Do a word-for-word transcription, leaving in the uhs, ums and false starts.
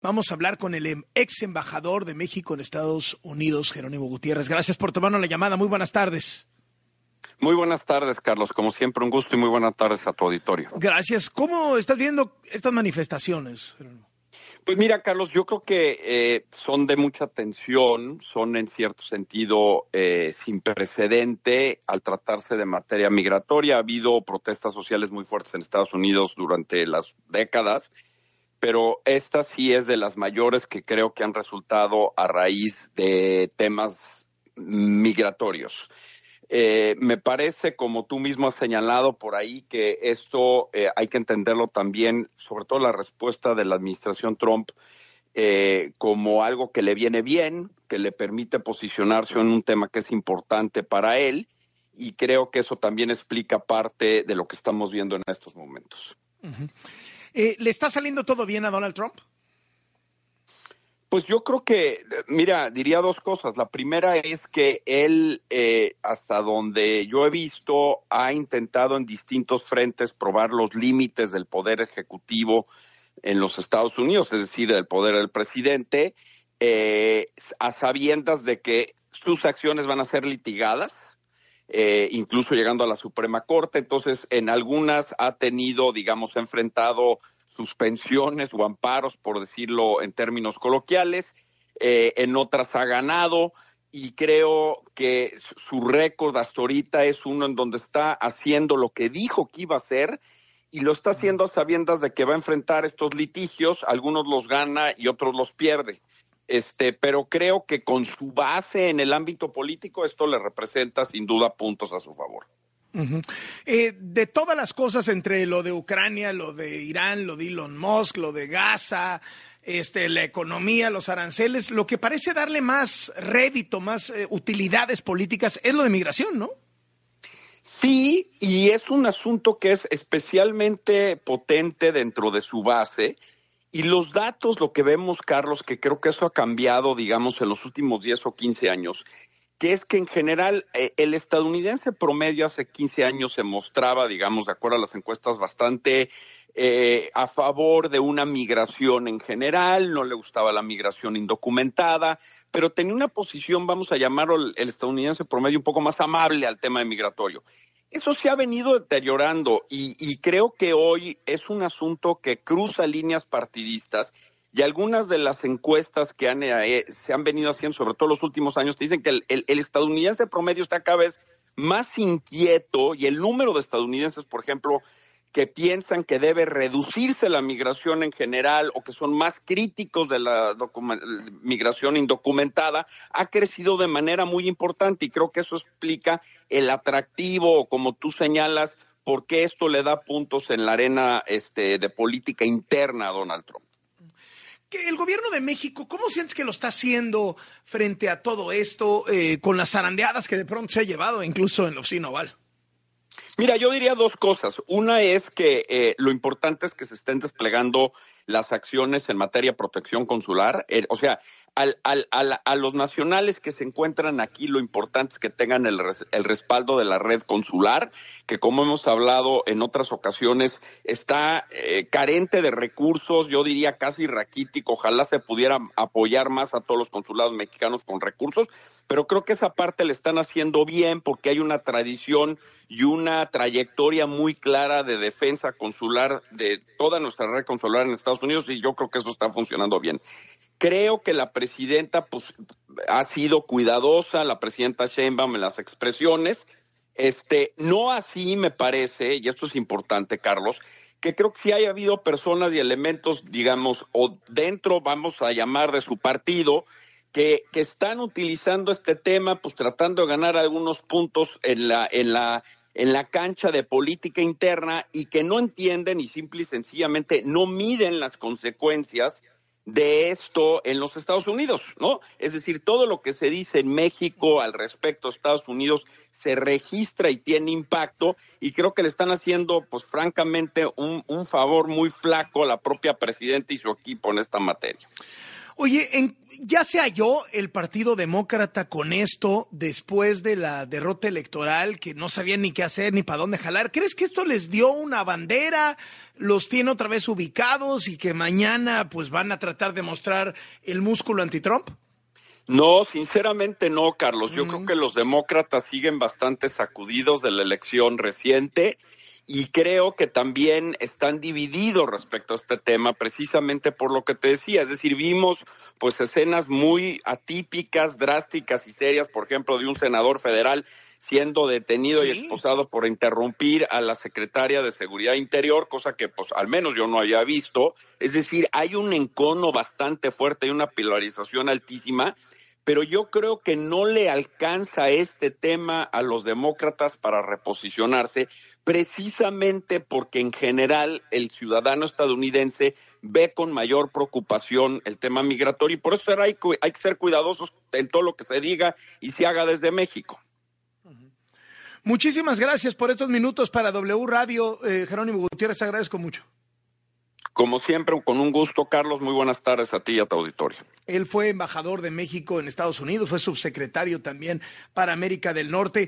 Vamos a hablar con el ex embajador de México en Estados Unidos, Jerónimo Gutiérrez. Gracias por tomarnos la llamada. Muy buenas tardes. Muy buenas tardes, Carlos. Como siempre, un gusto y muy buenas tardes a tu auditorio. Gracias. ¿Cómo estás viendo estas manifestaciones, Jerónimo? Pues mira, Carlos, yo creo que eh, son de mucha tensión, son en cierto sentido eh, sin precedente al tratarse de materia migratoria. Ha habido protestas sociales muy fuertes en Estados Unidos durante las décadas, pero esta sí es de las mayores que creo que han resultado a raíz de temas migratorios. Eh, me parece, como tú mismo has señalado por ahí, que esto eh, hay que entenderlo también, sobre todo la respuesta de la administración Trump, eh, como algo que le viene bien, que le permite posicionarse en un tema que es importante para él, y creo que eso también explica parte de lo que estamos viendo en estos momentos. Uh-huh. Eh, ¿Le está saliendo todo bien a Donald Trump? Pues yo creo que, mira, diría dos cosas. La primera es que él, eh, hasta donde yo he visto, ha intentado en distintos frentes probar los límites del poder ejecutivo en los Estados Unidos, es decir, del poder del presidente, eh, a sabiendas de que sus acciones van a ser litigadas, eh, incluso llegando a la Suprema Corte. Entonces, en algunas ha tenido, digamos, enfrentado suspensiones o amparos, por decirlo en términos coloquiales, eh, en otras ha ganado, y creo que su récord hasta ahorita es uno en donde está haciendo lo que dijo que iba a hacer, y lo está haciendo a sabiendas de que va a enfrentar estos litigios. Algunos los gana y otros los pierde. Este, pero creo que con su base en el ámbito político esto le representa sin duda puntos a su favor. Uh-huh. Eh, de todas las cosas, entre lo de Ucrania, lo de Irán, lo de Elon Musk, lo de Gaza, este, la economía, los aranceles, lo que parece darle más rédito, más eh, utilidades políticas es lo de migración, ¿no? Sí, y es un asunto que es especialmente potente dentro de su base. Y los datos, lo que vemos, Carlos, que creo que eso ha cambiado, digamos, en los últimos diez o quince años, que es que en general eh, el estadounidense promedio hace quince años se mostraba, digamos, de acuerdo a las encuestas, bastante eh, a favor de una migración en general. No le gustaba la migración indocumentada, pero tenía una posición, vamos a llamarlo el, el estadounidense promedio, un poco más amable al tema migratorio. Eso se ha venido deteriorando y, y creo que hoy es un asunto que cruza líneas partidistas. Y algunas de las encuestas que han, eh, se han venido haciendo, sobre todo los últimos años, te dicen que el, el, el estadounidense promedio está cada vez más inquieto, y el número de estadounidenses, por ejemplo, que piensan que debe reducirse la migración en general o que son más críticos de la migración indocumentada, ha crecido de manera muy importante, y creo que eso explica el atractivo, como tú señalas, por qué esto le da puntos en la arena este, de política interna a Donald Trump. El gobierno de México, ¿cómo sientes que lo está haciendo frente a todo esto, eh, con las zarandeadas que de pronto se ha llevado incluso en la oficina Oval? Mira, yo diría dos cosas. Una es que eh, lo importante es que se estén desplegando las acciones en materia de protección consular. Eh, o sea, al, al, al, a los nacionales que se encuentran aquí, lo importante es que tengan el, res, el respaldo de la red consular, que como hemos hablado en otras ocasiones, está eh, carente de recursos, yo diría casi raquítico. Ojalá se pudiera apoyar más a todos los consulados mexicanos con recursos, pero creo que esa parte le están haciendo bien porque hay una tradición y una trayectoria muy clara de defensa consular de toda nuestra red consular en Estados Unidos, y yo creo que eso está funcionando bien. Creo que la presidenta pues, ha sido cuidadosa, la presidenta Sheinbaum, en las expresiones. Este, no así me parece, y esto es importante, Carlos, que creo que sí haya habido personas y elementos, digamos, o dentro, vamos a llamar, de su partido, que, que están utilizando este tema, pues tratando de ganar algunos puntos en la, en la, en la cancha de política interna, y que no entienden y simple y sencillamente no miden las consecuencias de esto en los Estados Unidos, ¿no? Es decir, todo lo que se dice en México al respecto de Estados Unidos se registra y tiene impacto, y creo que le están haciendo, pues francamente, un, un favor muy flaco a la propia presidenta y su equipo en esta materia. Oye, en, ¿ya se halló el Partido Demócrata con esto después de la derrota electoral, que no sabían ni qué hacer ni para dónde jalar? ¿Crees que esto les dio una bandera, los tiene otra vez ubicados y que mañana pues van a tratar de mostrar el músculo anti-Trump? No, sinceramente no, Carlos. Yo Mm. creo que los demócratas siguen bastante sacudidos de la elección reciente y creo que también están divididos respecto a este tema, precisamente por lo que te decía. Es decir, vimos pues escenas muy atípicas, drásticas y serias, por ejemplo, de un senador federal siendo detenido Sí. y esposado por interrumpir a la secretaria de Seguridad Interior, cosa que pues al menos yo no había visto. Es decir, hay un encono bastante fuerte y una polarización altísima, pero yo creo que no le alcanza este tema a los demócratas para reposicionarse, precisamente porque en general el ciudadano estadounidense ve con mayor preocupación el tema migratorio, y por eso hay, hay que ser cuidadosos en todo lo que se diga y se haga desde México. Muchísimas gracias por estos minutos para W Radio. Eh, Jerónimo Gutiérrez, te agradezco mucho. Como siempre, con un gusto, Carlos. Muy buenas tardes a ti y a tu auditorio. Él fue embajador de México en Estados Unidos, fue subsecretario también para América del Norte.